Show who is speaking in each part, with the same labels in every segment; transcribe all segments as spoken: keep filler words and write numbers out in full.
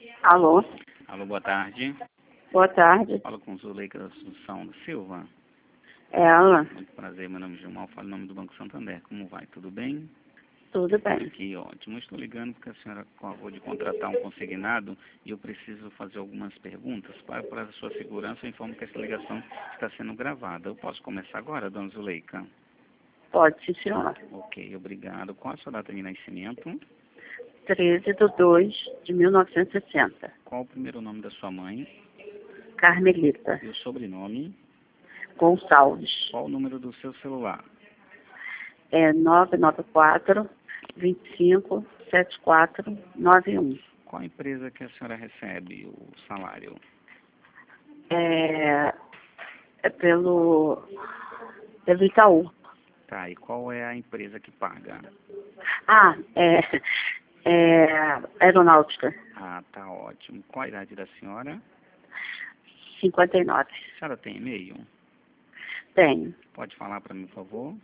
Speaker 1: Alô?
Speaker 2: Alô, boa tarde.
Speaker 1: Boa tarde.
Speaker 2: Falo com Zuleika Assunção Silva.
Speaker 1: Ela?
Speaker 2: Muito prazer, meu nome é Gilmar, falo em nome do Banco Santander. Como vai? Tudo bem?
Speaker 1: Tudo bem.
Speaker 2: Que ótimo. Estou ligando porque a senhora acabou de contratar um consignado e eu preciso fazer algumas perguntas. Para, para a sua segurança, eu informo que essa ligação está sendo gravada. Eu posso começar agora, dona Zuleika?
Speaker 1: Pode, sim, senhora.
Speaker 2: Ok, obrigado. Qual a sua data de nascimento?
Speaker 1: treze de dois de mil novecentos e sessenta.
Speaker 2: Qual o primeiro nome da sua mãe?
Speaker 1: Carmelita
Speaker 2: E o sobrenome?
Speaker 1: Gonçalves.
Speaker 2: Qual o número do seu celular?
Speaker 1: É nove nove quatro, dois cinco, sete quatro nove um.
Speaker 2: Qual a empresa que a senhora recebe o salário?
Speaker 1: É, é pelo, pelo Itaú.
Speaker 2: Tá, e qual é a empresa que paga?
Speaker 1: Ah, é, é aeronáutica.
Speaker 2: Ah, tá ótimo. Qual a idade da senhora?
Speaker 1: cinquenta e nove.
Speaker 2: A senhora tem e-mail?
Speaker 1: Tenho.
Speaker 2: Pode falar para mim, por favor?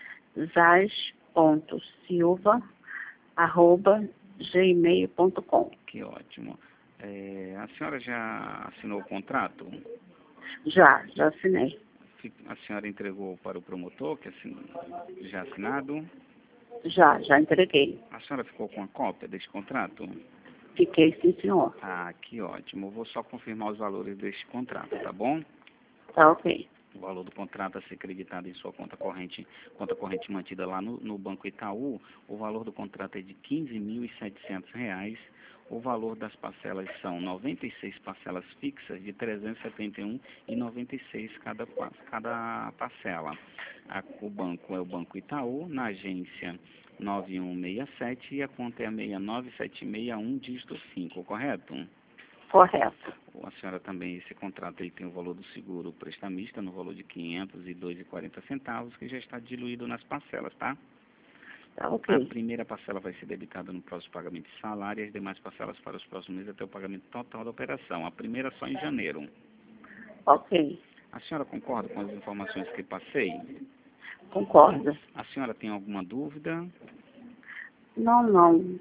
Speaker 1: zaz.silva arroba gmail ponto com.
Speaker 2: Que ótimo. É, a senhora já assinou o contrato?
Speaker 1: Já, já assinei.
Speaker 2: A senhora entregou para o promotor, que assin... já assinado?
Speaker 1: Já, já entreguei.
Speaker 2: A senhora ficou com a cópia desse contrato?
Speaker 1: Fiquei, sim, senhor.
Speaker 2: Ah, que ótimo. Eu vou só confirmar os valores deste contrato, tá bom?
Speaker 1: Tá ok.
Speaker 2: O valor do contrato a ser creditado em sua conta corrente, conta corrente mantida lá no, no Banco Itaú, o valor do contrato é de quinze mil e setecentos reais. O valor das parcelas são noventa e seis parcelas fixas de trezentos e setenta e um reais e noventa e seis centavos cada, cada parcela. A, o banco é o Banco Itaú, na agência nove um seis sete e a conta é a seis nove sete seis um, dígito cinco, correto?
Speaker 1: Correto.
Speaker 2: A senhora também, esse contrato aí tem o valor do seguro prestamista no valor de quinhentos e dois reais e quarenta centavos, que já está diluído nas parcelas, tá?
Speaker 1: Tá
Speaker 2: A
Speaker 1: ok.
Speaker 2: primeira parcela vai ser debitada no próximo pagamento de salário e as demais parcelas para os próximos meses até o pagamento total da operação. A primeira só em janeiro.
Speaker 1: Ok.
Speaker 2: A senhora concorda com as informações que passei?
Speaker 1: Concordo.
Speaker 2: A senhora tem alguma dúvida?
Speaker 1: Não, não.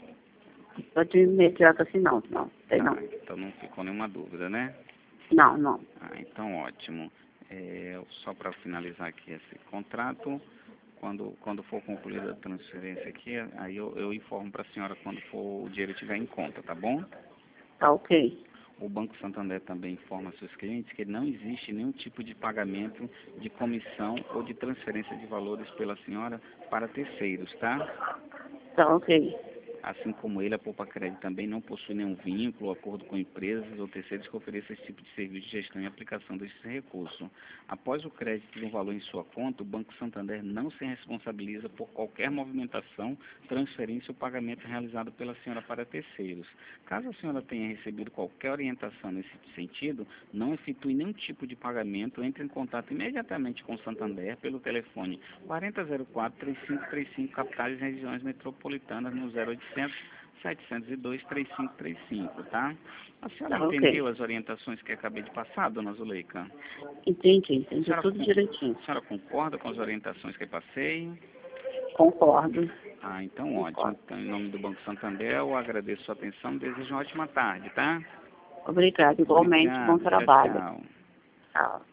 Speaker 1: De imediato assim, não. Não, tem
Speaker 2: Ah,
Speaker 1: não.
Speaker 2: então não ficou nenhuma dúvida, né?
Speaker 1: Não, não.
Speaker 2: Ah, então ótimo. É, só para finalizar aqui esse contrato, quando, quando for concluída a transferência aqui, aí eu, eu informo para a senhora quando for o dinheiro estiver em conta, tá bom?
Speaker 1: Tá ok.
Speaker 2: O Banco Santander também informa seus clientes que não existe nenhum tipo de pagamento de comissão ou de transferência de valores pela senhora para terceiros, tá?
Speaker 1: Tá ok.
Speaker 2: Assim como ele, a Poupa Crédito também não possui nenhum vínculo ou acordo com empresas ou terceiros que ofereçam esse tipo de serviço de gestão e aplicação desse recurso. Após o crédito de um valor em sua conta, o Banco Santander não se responsabiliza por qualquer movimentação, transferência ou pagamento realizado pela senhora para terceiros. Caso a senhora tenha recebido qualquer orientação nesse sentido, não efetue nenhum tipo de pagamento, entre em contato imediatamente com o Santander pelo telefone quarenta zero quatro, trinta e cinco trinta e cinco, capitais e regiões metropolitanas no zero oitocentos, setecentos e dois, trinta e cinco trinta e cinco, tá? A senhora
Speaker 1: Tá
Speaker 2: entendeu
Speaker 1: ok.
Speaker 2: as orientações que acabei de passar, dona Zuleika?
Speaker 1: Entendi, entendi
Speaker 2: A senhora,
Speaker 1: tudo direitinho.
Speaker 2: a senhora concorda com as orientações que passei?
Speaker 1: Concordo.
Speaker 2: Ah, então ótimo.
Speaker 1: Concordo.
Speaker 2: Então, em nome do Banco Santander, eu agradeço a sua atenção e desejo uma ótima tarde, tá?
Speaker 1: Obrigado. Igualmente, bom
Speaker 2: Obrigado. Tchau,
Speaker 1: trabalho.
Speaker 2: tchau.
Speaker 1: Tchau.